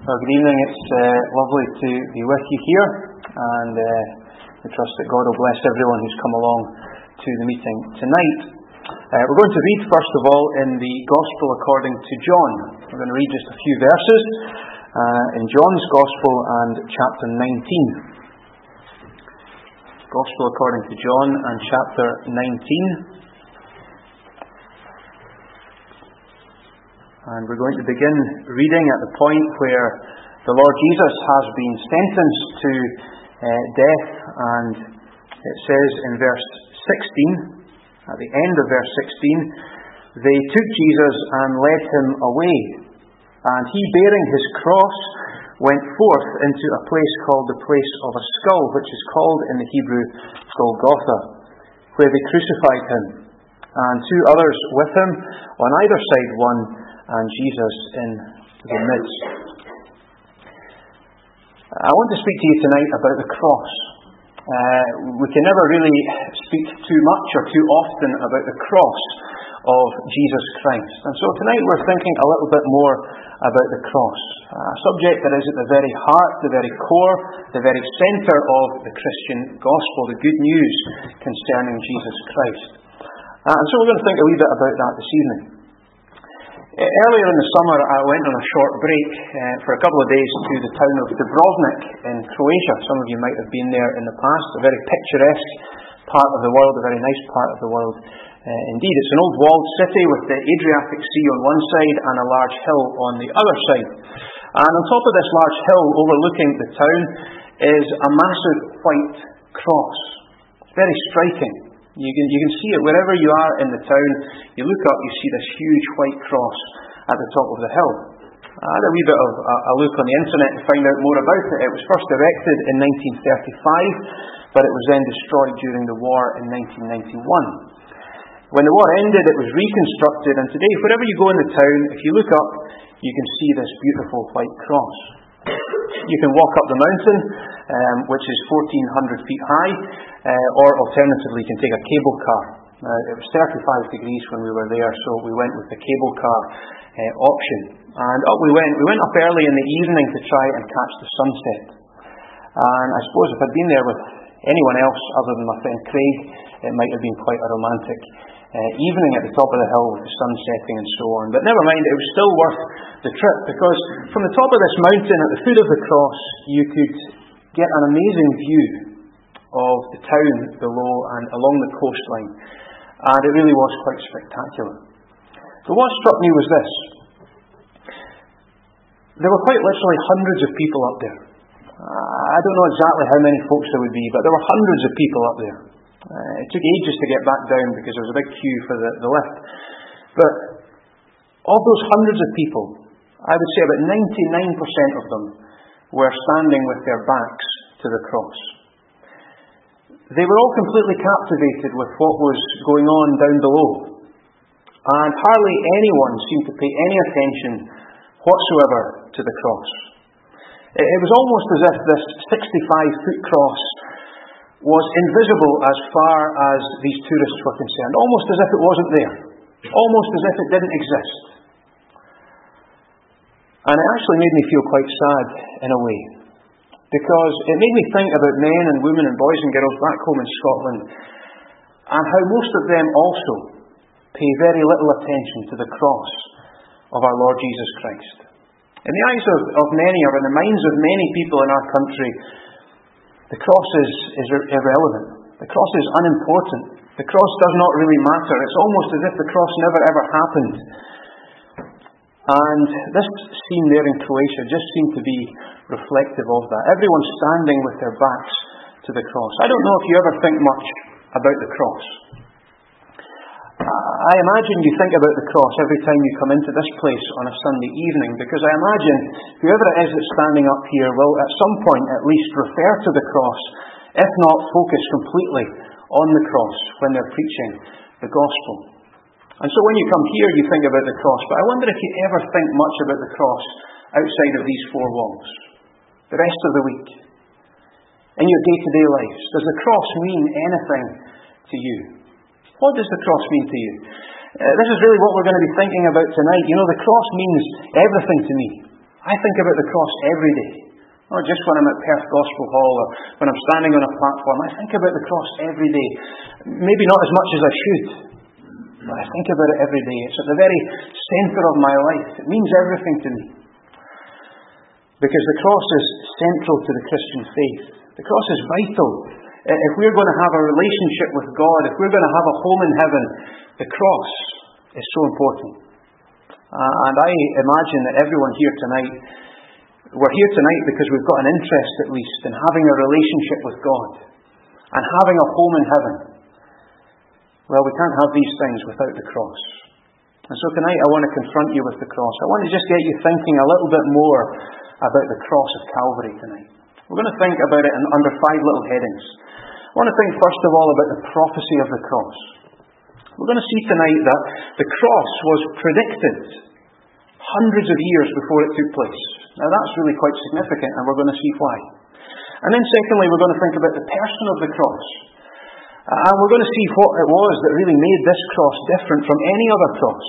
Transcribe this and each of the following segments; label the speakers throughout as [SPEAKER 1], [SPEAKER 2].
[SPEAKER 1] Well, good evening. It's lovely to be with you here, and we trust that God will bless everyone who's come along to the meeting tonight. We're going to read, first of all, in the Gospel according to John. We're going to read just a few verses in John's Gospel and chapter 19. Gospel according to John and chapter 19. And we're going to begin reading at the point where the Lord Jesus has been sentenced to death, and it says in verse 16, at the end of verse 16, they took Jesus and led him away, and he, bearing his cross, went forth into a place called the place of a skull, which is called in the Hebrew Golgotha, where they crucified him, and two others with him, on either side one, and Jesus in the midst. I want to speak to you tonight about the cross. We can never really speak too much or too often about the cross of Jesus Christ. And so tonight we're thinking a little bit more about the cross, a subject that is at the very heart, the very core, the very centre of the Christian gospel, the good news concerning Jesus Christ. And so we're going to think a wee bit about that this evening. Earlier in the summer, I went on a short break for a couple of days to the town of Dubrovnik in Croatia. Some of you might have been there in the past. A very picturesque part of the world, a very nice part of the world indeed. It's an old walled city with the Adriatic Sea on one side and a large hill on the other side. And on top of this large hill overlooking the town is a massive white cross. It's very striking. You can see it wherever you are in the town. You look up, you see this huge white cross at the top of the hill. I had a wee bit of a look on the internet to find out more about it. It was first erected in 1935, but it was then destroyed during the war in 1991. When the war ended, it was reconstructed, and today, wherever you go in the town, if you look up, you can see this beautiful white cross. You can walk up the mountain, which is 1,400 feet high, or alternatively you can take a cable car. It was 35 degrees when we were there, so we went with the cable car option. And up we went. We went up early in the evening to try and catch the sunset. And I suppose if I'd been there with anyone else other than my friend Craig, it might have been quite a romantic evening at the top of the hill with the sun setting and so on. But never mind, it was still worth the trip, because from the top of this mountain at the foot of the cross you could get an amazing view of the town below and along the coastline, and it really was quite spectacular. But what struck me was this: there were quite literally hundreds of people up there. I don't know exactly how many folks there would be, but there were hundreds of people up there. It took ages to get back down because there was a big queue for the lift. But of those hundreds of people, I would say about 99% of them were standing with their backs to the cross. They were all completely captivated with what was going on down below, and hardly anyone seemed to pay any attention whatsoever to the cross. It was almost as if this 65-foot cross was invisible as far as these tourists were concerned, almost as if it wasn't there, almost as if it didn't exist. And it actually made me feel quite sad in a way, because it made me think about men and women and boys and girls back home in Scotland, and how most of them also pay very little attention to the cross of our Lord Jesus Christ. In the eyes of many, or in the minds of many people in our country, the cross is irrelevant. The cross is unimportant. The cross does not really matter. It's almost as if the cross never ever happened. And this scene there in Croatia just seemed to be reflective of that. Everyone standing with their backs to the cross. I don't know if you ever think much about the cross. I imagine you think about the cross every time you come into this place on a Sunday evening, because I imagine whoever it is that's standing up here will at some point at least refer to the cross, if not focus completely on the cross when they're preaching the gospel. And so when you come here you think about the cross, but I wonder if you ever think much about the cross outside of these four walls, the rest of the week, in your day-to-day lives. Does the cross mean anything to you? What does the cross mean to you? This is really what we're going to be thinking about tonight. You know, the cross means everything to me. I think about the cross every day. Not just when I'm at Perth Gospel Hall or when I'm standing on a platform. I think about the cross every day. Maybe not as much as I should, but I think about it every day. It's at the very centre of my life. It means everything to me. Because the cross is central to the Christian faith. The cross is vital. If we're going to have a relationship with God, if we're going to have a home in heaven, the cross is so important. And I imagine that everyone here tonight, we're here tonight because we've got an interest at least in having a relationship with God and having a home in heaven. Well, we can't have these things without the cross. And so tonight I want to confront you with the cross. I want to just get you thinking a little bit more about the cross of Calvary tonight. We're going to think about it under 5 little headings. I want to think first of all about the prophecy of the cross. We're going to see tonight that the cross was predicted hundreds of years before it took place. Now that's really quite significant, and we're going to see why. And then secondly, we're going to think about the person of the cross. And we're going to see what it was that really made this cross different from any other cross.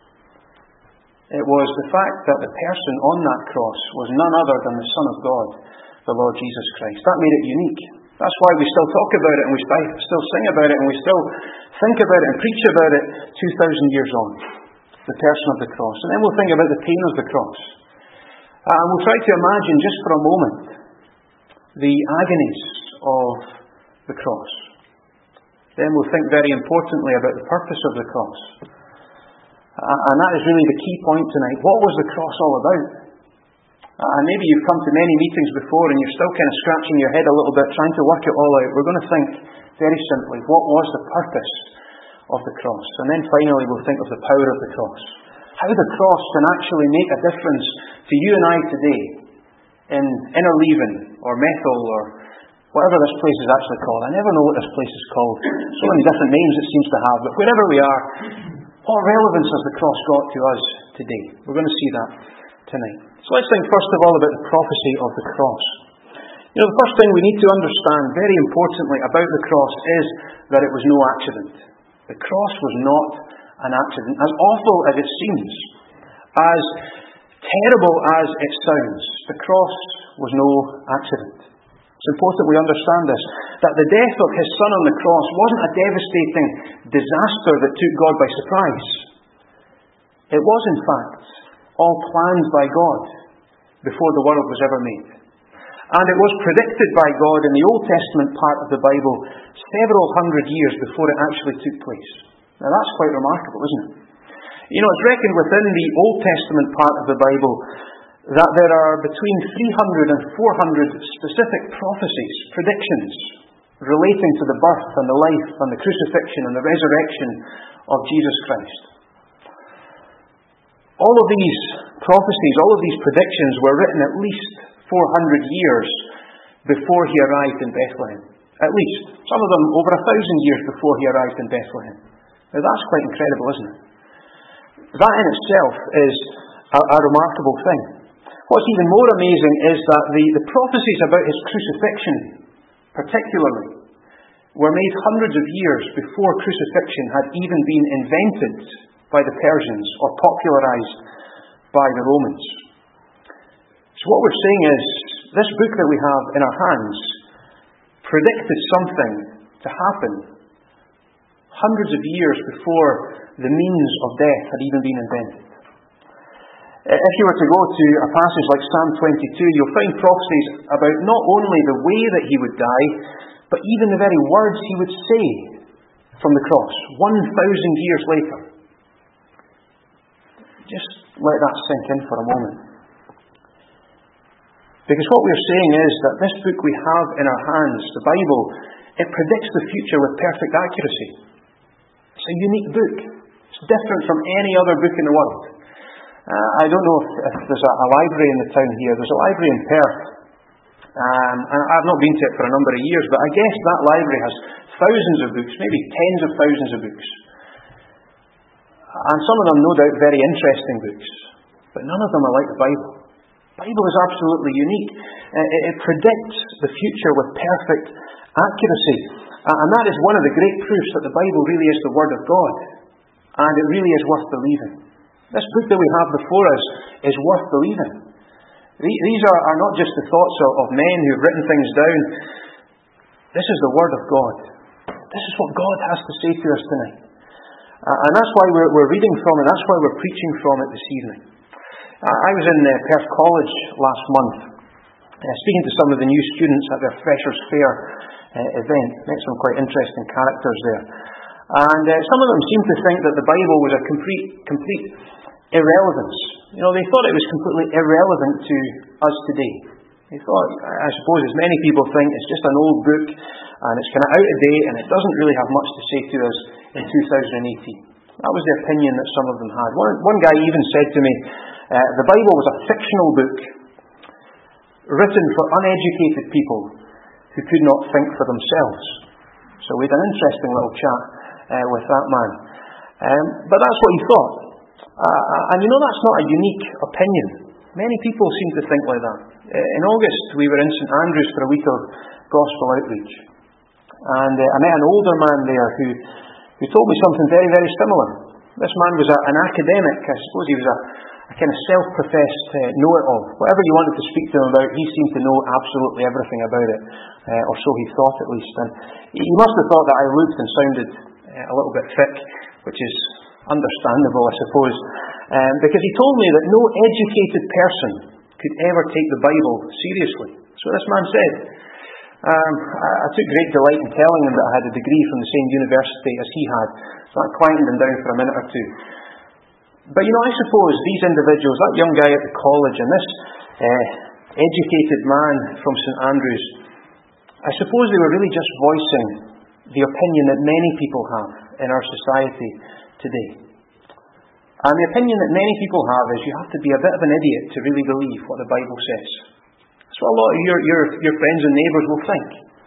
[SPEAKER 1] It was the fact that the person on that cross was none other than the Son of God, the Lord Jesus Christ. That made it unique. That's why we still talk about it, and we still sing about it, and we still think about it and preach about it 2,000 years on. The person of the cross. And then we'll think about the pain of the cross. And we'll try to imagine just for a moment the agonies of the cross. Then we'll think very importantly about the purpose of the cross. And that is really the key point tonight. What was the cross all about? And maybe you've come to many meetings before and you're still kind of scratching your head a little bit, trying to work it all out. We're going to think very simply, what was the purpose of the cross? And then finally we'll think of the power of the cross. How the cross can actually make a difference to you and I today in Innerleithen or Methil or whatever this place is actually called. I never know what this place is called. So many different names it seems to have. But wherever we are, what relevance has the cross got to us today? We're going to see that tonight. So let's think first of all about the prophecy of the cross. You know, the first thing we need to understand very importantly about the cross is that it was no accident. The cross was not an accident. As awful as it seems, as terrible as it sounds, the cross was no accident. It's important we understand this, that the death of his Son on the cross wasn't a devastating disaster that took God by surprise. It was, in fact, all planned by God before the world was ever made. And it was predicted by God in the Old Testament part of the Bible several hundred years before it actually took place. Now that's quite remarkable, isn't it? You know, it's reckoned within the Old Testament part of the Bible that there are between 300 and 400 specific prophecies, predictions, relating to the birth and the life and the crucifixion and the resurrection of Jesus Christ. All of these prophecies, all of these predictions were written at least 400 years before he arrived in Bethlehem. At least. Some of them over 1,000 years before he arrived in Bethlehem. Now that's quite incredible, isn't it? That in itself is a remarkable thing. What's even more amazing is that the prophecies about his crucifixion, particularly, were made hundreds of years before crucifixion had even been invented by the Persians or popularized by the Romans. So what we're saying is, this book that we have in our hands predicted something to happen hundreds of years before the means of death had even been invented. If you were to go to a passage like Psalm 22, you'll find prophecies about not only the way that he would die, but even the very words he would say from the cross 1,000 years later. Just let that sink in for a moment. Because what we're saying is that this book we have in our hands, the Bible, it predicts the future with perfect accuracy. It's a unique book. It's different from any other book in the world. I don't know if there's a library in the town here. There's a library in Perth. And I've not been to it for a number of years, but I guess that library has thousands of books, maybe tens of thousands of books. And some of them, no doubt, very interesting books. But none of them are like the Bible. The Bible is absolutely unique. It predicts the future with perfect accuracy. And that is one of the great proofs that the Bible really is the Word of God. And it really is worth believing. This book that we have before us is worth believing. These are not just the thoughts of men who've written things down. This is the Word of God. This is what God has to say to us tonight. And that's why we're reading from it. That's why we're preaching from it this evening. I was in Perth College last month, speaking to some of the new students at their Freshers' Fair event. Met some quite interesting characters there. And some of them seemed to think that the Bible was a complete irrelevance. You know, they thought it was completely irrelevant to us today. They thought, I suppose as many people think, it's just an old book and it's kind of out of date and it doesn't really have much to say to us in 2018. That was the opinion that some of them had. One guy even said to me, the Bible was a fictional book written for uneducated people who could not think for themselves. So we had an interesting little chat with that man. But that's what he thought. And you know, that's not a unique opinion. Many people seem to think like that. In August, we were in St Andrews for a week of gospel outreach. And I met an older man there who told me something very, very similar. This man was an academic. I suppose he was a kind of self-professed know-it-all. Whatever you wanted to speak to him about, he seemed to know absolutely everything about it. Or so he thought, at least. And he must have thought that I looked and sounded a little bit thick, which is understandable, I suppose, because he told me that no educated person could ever take the Bible seriously. So this man said. I took great delight in telling him that I had a degree from the same university as he had, so I quietened him down for a minute or two. But you know, I suppose these individuals, that young guy at the college and this educated man from St Andrews, I suppose they were really just voicing the opinion that many people have in our society today. And the opinion that many people have is you have to be a bit of an idiot to really believe what the Bible says. That's what a lot of your friends and neighbours will think.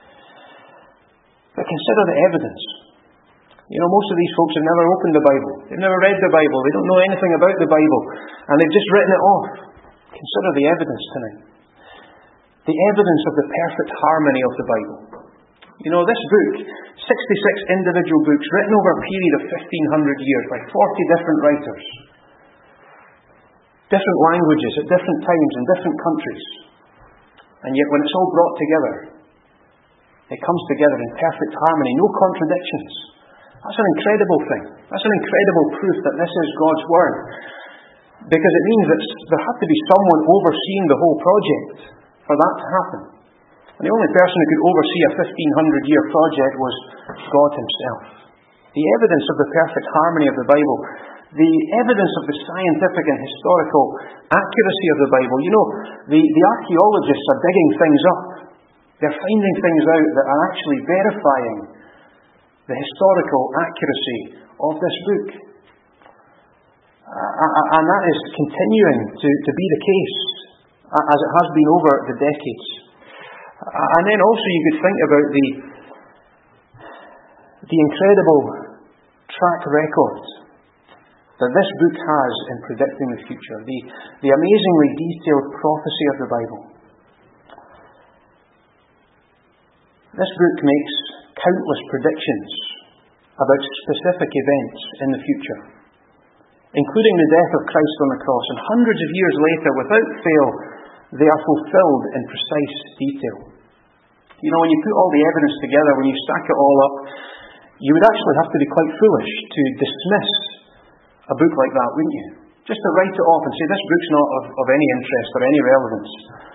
[SPEAKER 1] But consider the evidence. You know, most of these folks have never opened the Bible. They've never read the Bible. They don't know anything about the Bible. And they've just written it off. Consider the evidence tonight. The evidence of the perfect harmony of the Bible. You know, this book, 66 individual books written over a period of 1,500 years by 40 different writers. Different languages at different times in different countries. And yet when it's all brought together, it comes together in perfect harmony, no contradictions. That's an incredible thing. That's an incredible proof that this is God's Word. Because it means that there had to be someone overseeing the whole project for that to happen. And the only person who could oversee a 1,500-year project was God Himself. The evidence of the perfect harmony of the Bible, the evidence of the scientific and historical accuracy of the Bible. You know, the archaeologists are digging things up. They're finding things out that are actually verifying the historical accuracy of this book. And that is continuing to be the case, as it has been over the decades. And then also you could think about the incredible track record that this book has in predicting the future, the amazingly detailed prophecy of the Bible. This book makes countless predictions about specific events in the future, including the death of Christ on the cross, and hundreds of years later, without fail, they are fulfilled in precise detail. You know, when you put all the evidence together, when you stack it all up, you would actually have to be quite foolish to dismiss a book like that, wouldn't you? Just to write it off and say, this book's not of any interest or any relevance.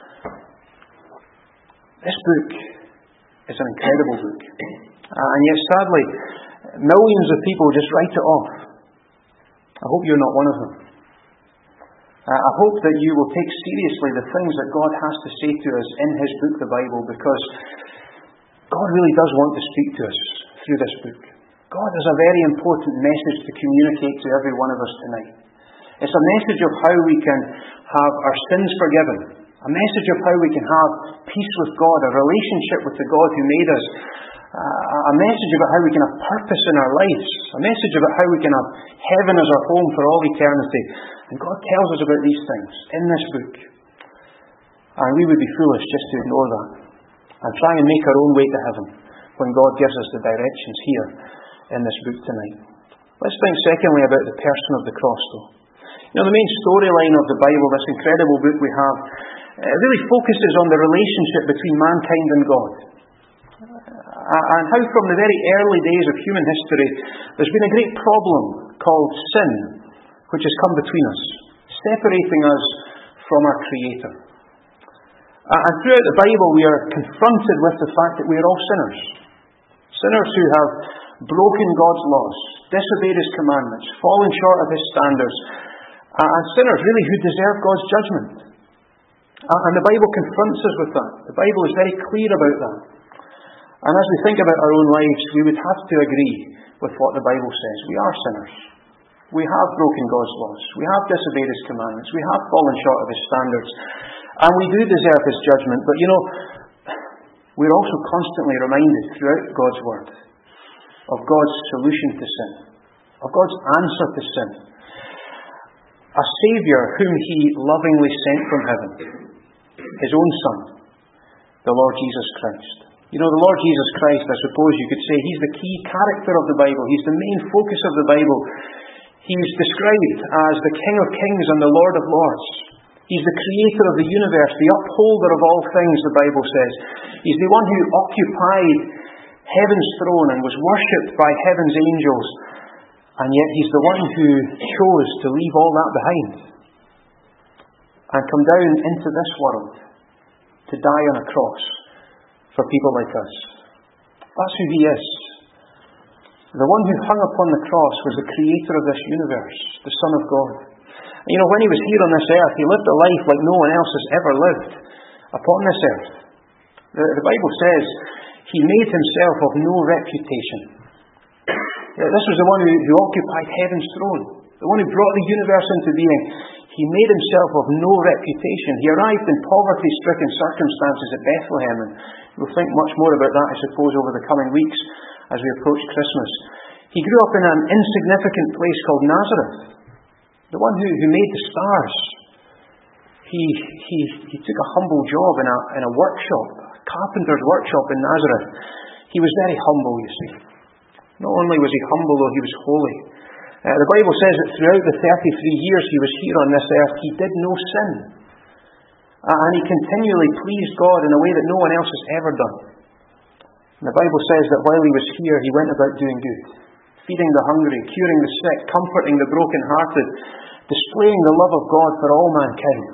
[SPEAKER 1] This book is an incredible book. And yet, sadly, millions of people just write it off. I hope you're not one of them. I hope that you will take seriously the things that God has to say to us in His book, the Bible, because God really does want to speak to us through this book. God has a very important message to communicate to every one of us tonight. It's a message of how we can have our sins forgiven. A message of how we can have peace with God, a relationship with the God who made us. A message about how we can have purpose in our lives. A message about how we can have heaven as our home for all eternity. And God tells us about these things in this book. And we would be foolish just to ignore that and try and make our own way to heaven when God gives us the directions here in this book tonight. Let's think secondly about the person of the cross, though. You know, the main storyline of the Bible, this incredible book we have, It really focuses on the relationship between mankind and God. And how from the very early days of human history, there's been a great problem called sin, which has come between us, separating us from our Creator. And throughout the Bible, we are confronted with the fact that we are all sinners. Sinners who have broken God's laws, disobeyed His commandments, fallen short of His standards, and sinners really who deserve God's judgment. And the Bible confronts us with that. The Bible is very clear about that. And as we think about our own lives, we would have to agree with what the Bible says. We are sinners. We have broken God's laws. We have disobeyed His commandments. We have fallen short of His standards. And we do deserve His judgment. But we're also constantly reminded throughout God's Word of God's solution to sin, of God's answer to sin. A Saviour whom He lovingly sent from heaven, His own Son, the Lord Jesus Christ. The Lord Jesus Christ, I suppose you could say, He's the key character of the Bible. He's the main focus of the Bible. He's described as the King of Kings and the Lord of Lords. He's the creator of the universe, the upholder of all things, the Bible says. He's the one who occupied heaven's throne and was worshipped by heaven's angels. And yet He's the one who chose to leave all that behind and come down into this world to die on a cross for people like us. That's who He is. The one who hung upon the cross was the creator of this universe, the Son of God. And when He was here on this earth, He lived a life like no one else has ever lived upon this earth. The Bible says He made Himself of no reputation. This was the one who occupied heaven's throne, the one who brought the universe into being. He made Himself of no reputation. He arrived in poverty-stricken circumstances at Bethlehem, and we'll think much more about that, I suppose, over the coming weeks as we approach Christmas. He grew up in an insignificant place called Nazareth, the one who made the stars. He took a humble job in a workshop, a carpenter's workshop in Nazareth. He was very humble, you see. Not only was He humble, though He was holy. The Bible says that throughout the 33 years He was here on this earth, He did no sin. And He continually pleased God in a way that no one else has ever done. And the Bible says that while He was here, He went about doing good, feeding the hungry, curing the sick, comforting the brokenhearted, displaying the love of God for all mankind.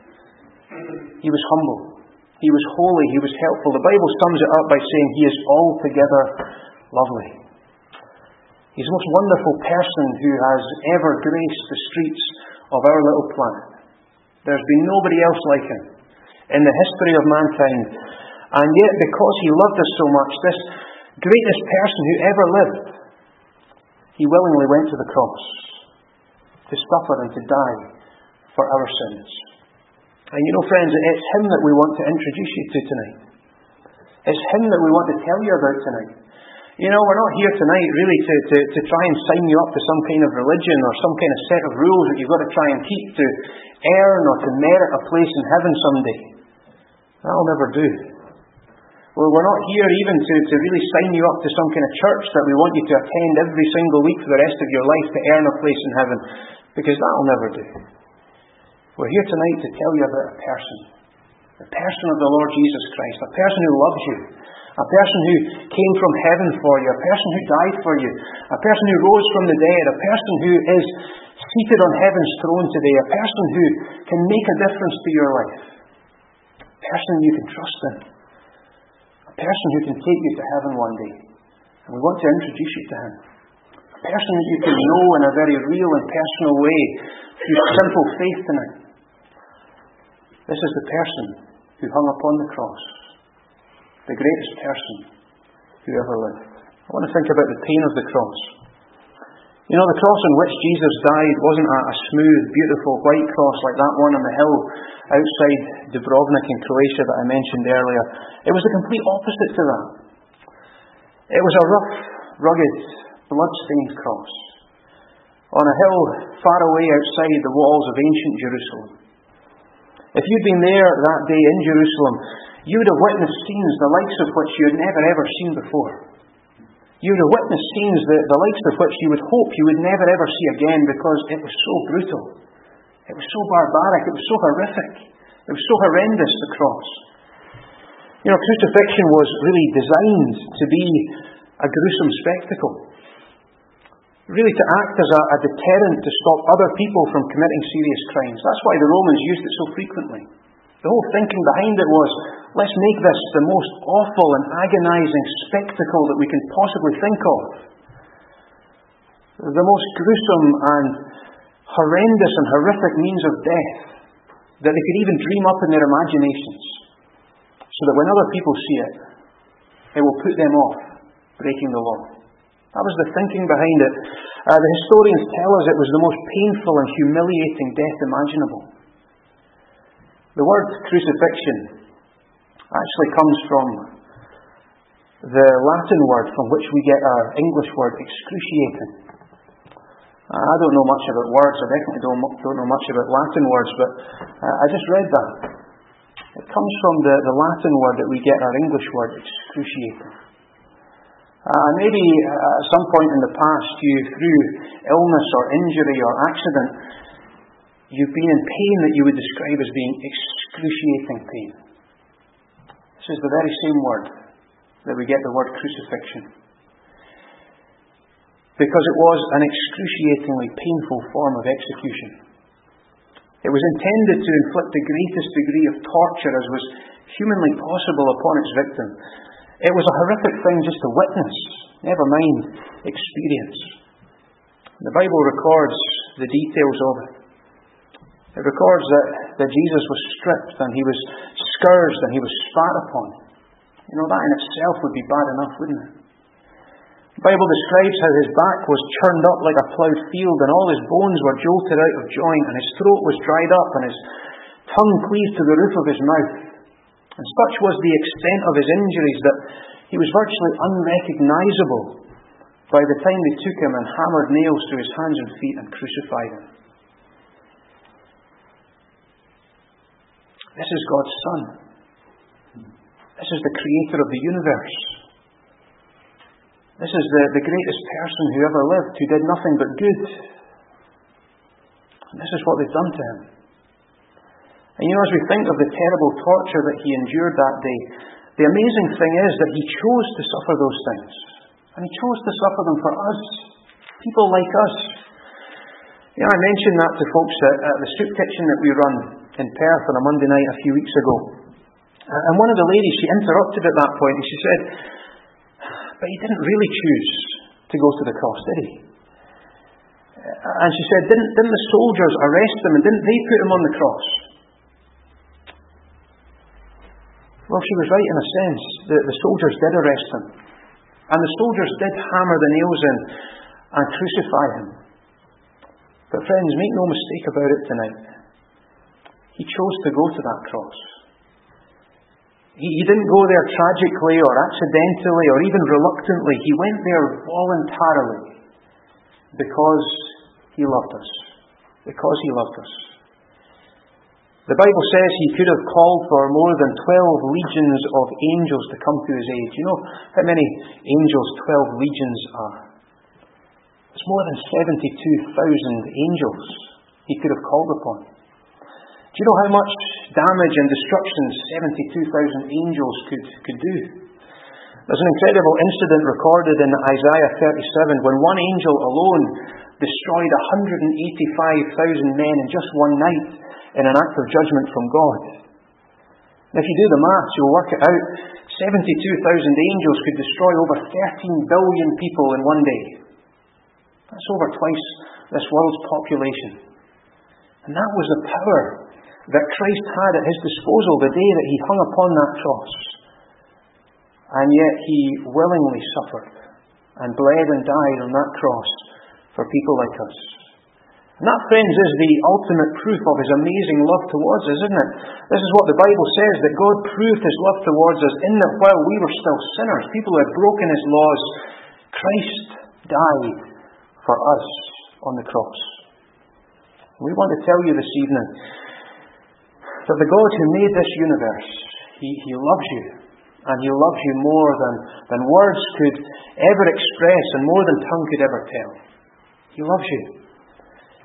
[SPEAKER 1] He was humble. He was holy. He was helpful. The Bible sums it up by saying He is altogether lovely. He's the most wonderful person who has ever graced the streets of our little planet. There's been nobody else like Him in the history of mankind. And yet, because He loved us so much, this greatest person who ever lived, He willingly went to the cross to suffer and to die for our sins. And friends, it's Him that we want to introduce you to tonight. It's Him that we want to tell you about tonight. We're not here tonight really to try and sign you up to some kind of religion or some kind of set of rules that you've got to try and keep to earn or to merit a place in heaven someday. That'll never do. Well, we're not here even to really sign you up to some kind of church that we want you to attend every single week for the rest of your life to earn a place in heaven, because that'll never do. We're here tonight to tell you about a person. The person of the Lord Jesus Christ. A person who loves you. A person who came from heaven for you. A person who died for you. A person who rose from the dead. A person who is seated on heaven's throne today. A person who can make a difference to your life. A person you can trust in. A person who can take you to heaven one day. And we want to introduce you to Him. A person that you can know in a very real and personal way through simple faith tonight. This is the person who hung upon the cross. The greatest person who ever lived. I want to think about the pain of the cross. The cross on which Jesus died wasn't a smooth, beautiful white cross like that one on the hill outside Dubrovnik in Croatia that I mentioned earlier. It was the complete opposite to that. It was a rough, rugged, blood-stained cross on a hill far away outside the walls of ancient Jerusalem. If you'd been there that day in Jerusalem, you would have witnessed scenes the likes of which you had never ever seen before. You would have witnessed scenes the likes of which you would hope you would never ever see again, because it was so brutal. It was so barbaric. It was so horrific. It was so horrendous, the cross. Crucifixion was really designed to be a gruesome spectacle. Really to act as a deterrent to stop other people from committing serious crimes. That's why the Romans used it so frequently. The whole thinking behind it was, let's make this the most awful and agonizing spectacle that we can possibly think of. The most gruesome and horrendous and horrific means of death that they could even dream up in their imaginations, so that when other people see it, it will put them off breaking the law. That was the thinking behind it. The historians tell us it was the most painful and humiliating death imaginable. The word crucifixion actually comes from the Latin word from which we get our English word excruciating. I don't know much about words. I definitely don't know much about Latin words, but I just read that. It comes from the Latin word that we get our English word excruciating. Maybe at some point in the past, through illness or injury or accident, you've been in pain that you would describe as being excruciating pain. This is the very same word that we get the word crucifixion. Because it was an excruciatingly painful form of execution. It was intended to inflict the greatest degree of torture as was humanly possible upon its victim. It was a horrific thing just to witness, never mind experience. The Bible records the details of it. It records that Jesus was stripped and he was scourged and he was spat upon. That in itself would be bad enough, wouldn't it? The Bible describes how his back was churned up like a ploughed field, and all his bones were jolted out of joint, and his throat was dried up, and his tongue cleaved to the roof of his mouth. And such was the extent of his injuries that he was virtually unrecognizable by the time they took him and hammered nails through his hands and feet and crucified him. This is God's Son. This is the Creator of the universe. This is the greatest person who ever lived, who did nothing but good. And this is what they've done to him. And as we think of the terrible torture that he endured that day, the amazing thing is that he chose to suffer those things. And he chose to suffer them for us, people like us. I mentioned that to folks at the soup kitchen that we run in Perth on a Monday night a few weeks ago. And one of the ladies, she interrupted at that point and she said, "But he didn't really choose to go to the cross, did he?" And she said, didn't the soldiers arrest him and didn't they put him on the cross? Well, she was right in a sense. The soldiers did arrest him. And the soldiers did hammer the nails in and crucify him. But friends, make no mistake about it tonight. He chose to go to that cross. He didn't go there tragically or accidentally or even reluctantly. He went there voluntarily because he loved us. Because he loved us. The Bible says he could have called for more than 12 legions of angels to come to his aid. You know how many angels 12 legions are? It's more than 72,000 angels he could have called upon. Do you know how much damage and destruction 72,000 angels could do? There's an incredible incident recorded in Isaiah 37 when one angel alone destroyed 185,000 men in just one night in an act of judgment from God. And if you do the maths, you'll work it out. 72,000 angels could destroy over 13 billion people in one day. That's over twice this world's population. And that was the power that Christ had at his disposal the day that he hung upon that cross. And yet he willingly suffered and bled and died on that cross for people like us. And that, friends, is the ultimate proof of his amazing love towards us, isn't it? This is what the Bible says, that God proved his love towards us in that while we were still sinners, people who had broken his laws, Christ died for us on the cross. We want to tell you this evening that the God who made this universe, he loves you. And he loves you more than words could ever express and more than tongue could ever tell. He loves you.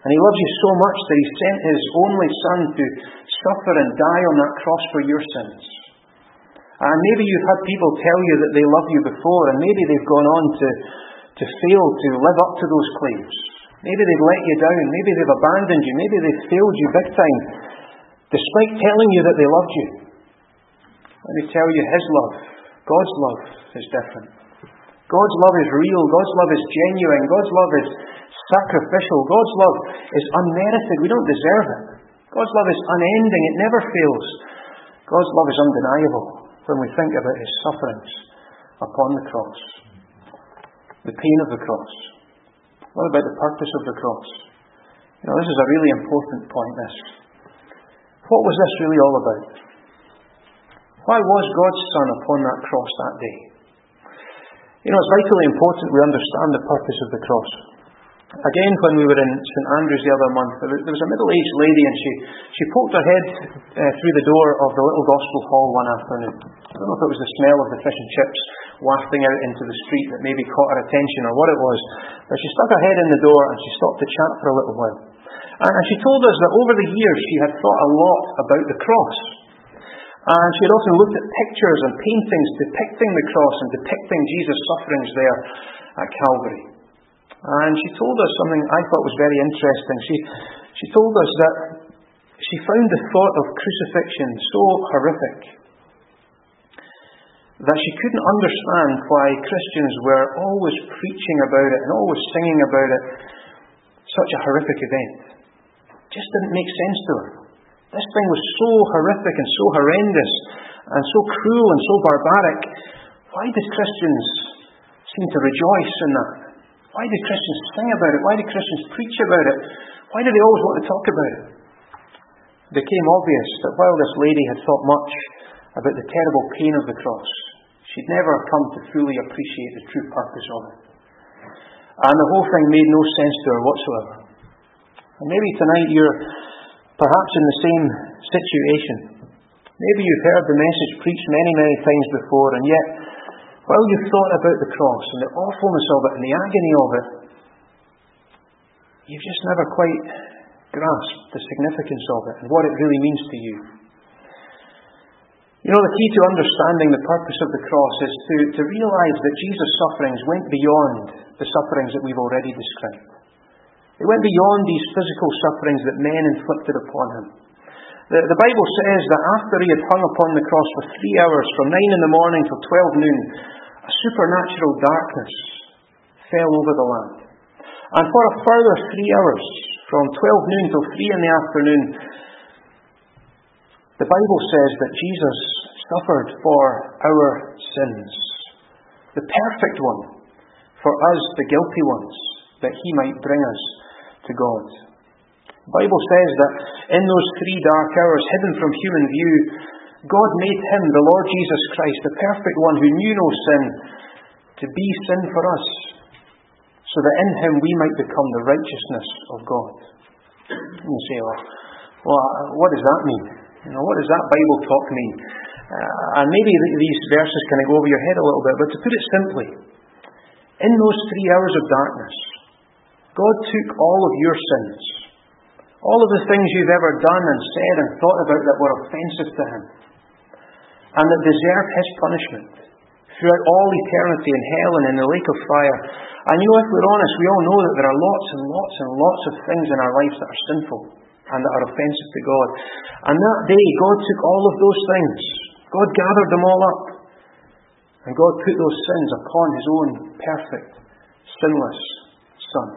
[SPEAKER 1] And He loves you so much that He sent His only Son to suffer and die on that cross for your sins. And maybe you've had people tell you that they love you before, and maybe they've gone on to fail to live up to those claims. Maybe they've let you down. Maybe they've abandoned you. Maybe they've failed you big time, despite telling you that they loved you. Let me tell you, His love, God's love, is different. God's love is real. God's love is genuine. God's love is sacrificial. God's love is unmerited. We don't deserve it. God's love is unending. It never fails. God's love is undeniable when we think about His sufferings upon the cross. The pain of the cross. What about the purpose of the cross? This is a really important point, this. What was this really all about? Why was God's Son upon that cross that day? It's vitally important we understand the purpose of the cross. Again, when we were in St Andrews the other month, there was a middle-aged lady, and she poked her head through the door of the little gospel hall one afternoon. I don't know if it was the smell of the fish and chips wafting out into the street that maybe caught her attention or what it was, but she stuck her head in the door and she stopped to chat for a little while. And she told us that over the years she had thought a lot about the cross. And she had often looked at pictures and paintings depicting the cross and depicting Jesus' sufferings there at Calvary. And she told us something I thought was very interesting. She told us that she found the thought of crucifixion so horrific that she couldn't understand why Christians were always preaching about it and always singing about it. Such a horrific event. It just didn't make sense to her. This thing was so horrific and so horrendous and so cruel and so barbaric. Why did Christians seem to rejoice in that? Why did Christians sing about it? Why did Christians preach about it? Why did they always want to talk about it? It became obvious that while this lady had thought much about the terrible pain of the cross, she'd never come to fully appreciate the true purpose of it. And the whole thing made no sense to her whatsoever. And maybe tonight you're perhaps in the same situation. Maybe you've heard the message preached many, many times before, and yet, while you've thought about the cross and the awfulness of it and the agony of it, you've just never quite grasped the significance of it and what it really means to you. The key to understanding the purpose of the cross is to realize that Jesus' sufferings went beyond the sufferings that we've already described. They went beyond these physical sufferings that men inflicted upon Him. The Bible says that after He had hung upon the cross for 3 hours, from 9 in the morning till 12 noon, a supernatural darkness fell over the land. And for a further 3 hours, from 12 noon till 3 in the afternoon, the Bible says that Jesus suffered for our sins. The perfect one, for us, the guilty ones, that He might bring us to God. The Bible says that in those 3 dark hours, hidden from human view, God made Him, the Lord Jesus Christ, the perfect one who knew no sin, to be sin for us, so that in Him we might become the righteousness of God. And you say, well, what does that mean? What does that Bible talk mean? And maybe these verses kind of go over your head a little bit, but to put it simply, in those 3 hours of darkness, God took all of your sins, all of the things you've ever done and said and thought about that were offensive to Him, and that deserved His punishment throughout all eternity in hell and in the lake of fire. And if we're honest, we all know that there are lots and lots and lots of things in our lives that are sinful and that are offensive to God. And that day, God took all of those things. God gathered them all up. And God put those sins upon His own perfect, sinless Son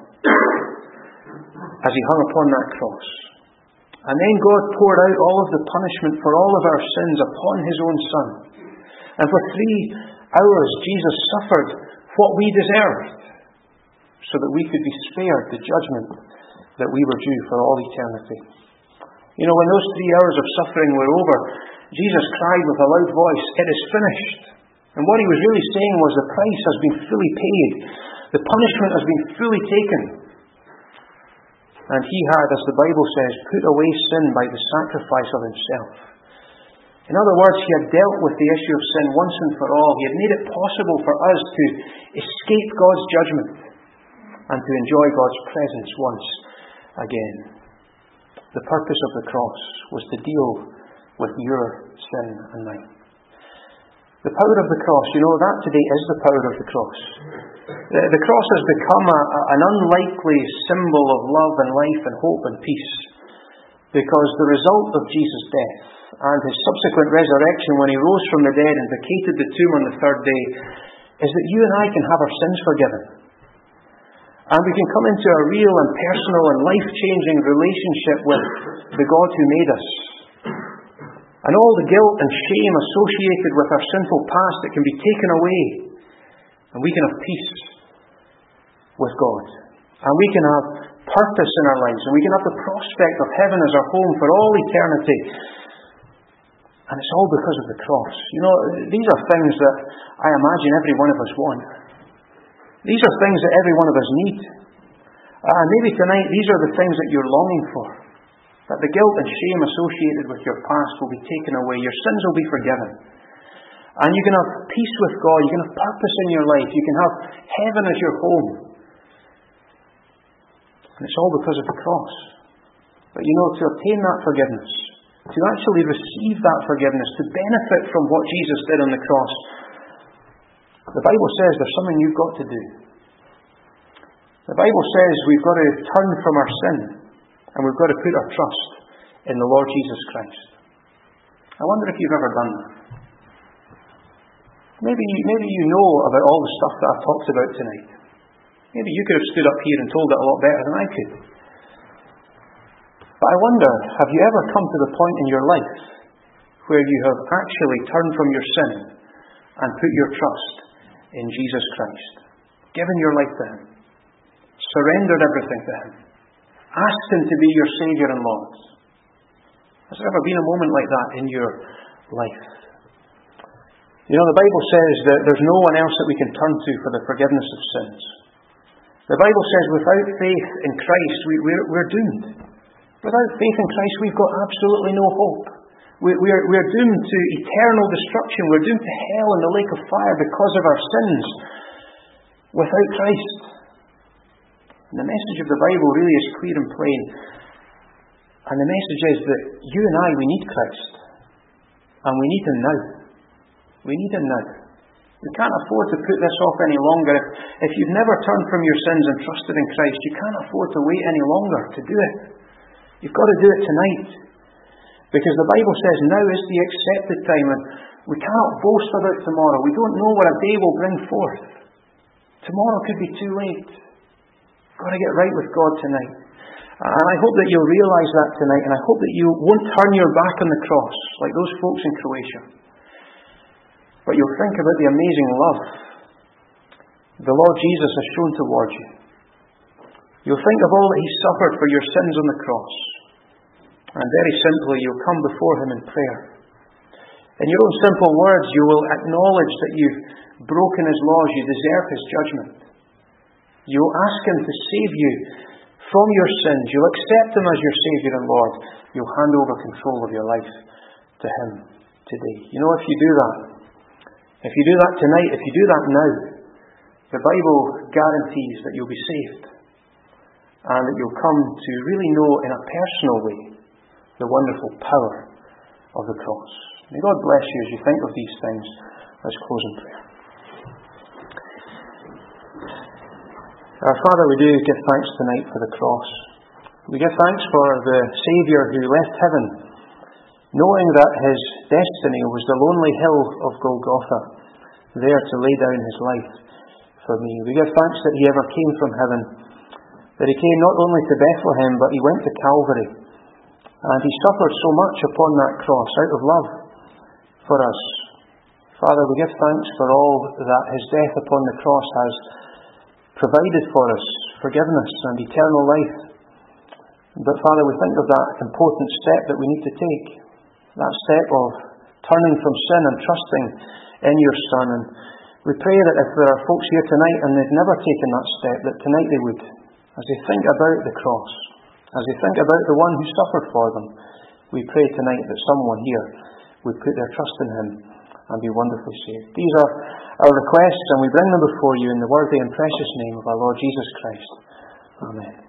[SPEAKER 1] as He hung upon that cross. And then God poured out all of the punishment for all of our sins upon His own Son. And for 3 hours, Jesus suffered what we deserved, so that we could be spared the judgment that we were due for all eternity. When those 3 hours of suffering were over, Jesus cried with a loud voice, "It is finished." And what He was really saying was the price has been fully paid. The punishment has been fully taken. And He had, as the Bible says, put away sin by the sacrifice of Himself. In other words, He had dealt with the issue of sin once and for all. He had made it possible for us to escape God's judgment and to enjoy God's presence once again. The purpose of the cross was to deal with your sin and mine. The power of the cross, that today is the power of the cross. The cross has become an unlikely symbol of love and life and hope and peace, because the result of Jesus' death and his subsequent resurrection when he rose from the dead and vacated the tomb on the third day is that you and I can have our sins forgiven. And we can come into a real and personal and life-changing relationship with the God who made us. And all the guilt and shame associated with our sinful past, it can be taken away. And we can have peace with God. And we can have purpose in our lives. And we can have the prospect of heaven as our home for all eternity. And it's all because of the cross. These are things that I imagine every one of us want. These are things that every one of us need. And maybe tonight these are the things that you're longing for. That the guilt and shame associated with your past will be taken away. Your sins will be forgiven. And you can have peace with God. You can have purpose in your life. You can have heaven as your home. And it's all because of the cross. But to obtain that forgiveness, to actually receive that forgiveness, to benefit from what Jesus did on the cross, the Bible says there's something you've got to do. The Bible says we've got to turn from our sin and we've got to put our trust in the Lord Jesus Christ. I wonder if you've ever done that. Maybe you know about all the stuff that I've talked about tonight. Maybe you could have stood up here and told it a lot better than I could. But I wonder, have you ever come to the point in your life where you have actually turned from your sin and put your trust in Jesus Christ? Given your life to Him. Surrendered everything to Him. Asked Him to be your Saviour and Lord. Has there ever been a moment like that in your life? The Bible says that there's no one else that we can turn to for the forgiveness of sins. The Bible says without faith in Christ, we're doomed. Without faith in Christ, we've got absolutely no hope. We're doomed to eternal destruction. We're doomed to hell and the lake of fire because of our sins. Without Christ. And the message of the Bible really is clear and plain. And the message is that you and I, we need Christ. And we need Him now. We need Him now. We can't afford to put this off any longer. If you've never turned from your sins and trusted in Christ, you can't afford to wait any longer to do it. You've got to do it tonight. Because the Bible says now is the accepted time, and we cannot boast about tomorrow. We don't know what a day will bring forth. Tomorrow could be too late. You've got to get right with God tonight. And I hope that you'll realise that tonight, and I hope that you won't turn your back on the cross like those folks in Croatia. But you'll think about the amazing love the Lord Jesus has shown towards you. You'll think of all that He suffered for your sins on the cross. And very simply, you'll come before Him in prayer. In your own simple words, you will acknowledge that you've broken His laws, you deserve His judgment. You'll ask Him to save you from your sins. You'll accept Him as your Saviour and Lord. You'll hand over control of your life to Him today. If you do that, if you do that tonight, if you do that now, the Bible guarantees that you'll be saved. And that you'll come to really know in a personal way the wonderful power of the cross. May God bless you as you think of these things. Let's close in prayer. Our Father, we do give thanks tonight for the cross. We give thanks for the Saviour who left heaven, knowing that His destiny was the lonely hill of Golgotha, there to lay down His life for me. We give thanks that He ever came from heaven, that He came not only to Bethlehem, but He went to Calvary. And He suffered so much upon that cross out of love for us. Father, we give thanks for all that His death upon the cross has provided for us, forgiveness and eternal life. But Father, we think of that important step that we need to take. That step of turning from sin and trusting in your Son. And we pray that if there are folks here tonight and they've never taken that step, that tonight they would. As they think about the cross, as they think about the one who suffered for them, we pray tonight that someone here would put their trust in Him and be wonderfully saved. These are our requests, and we bring them before you in the worthy and precious name of our Lord Jesus Christ. Amen.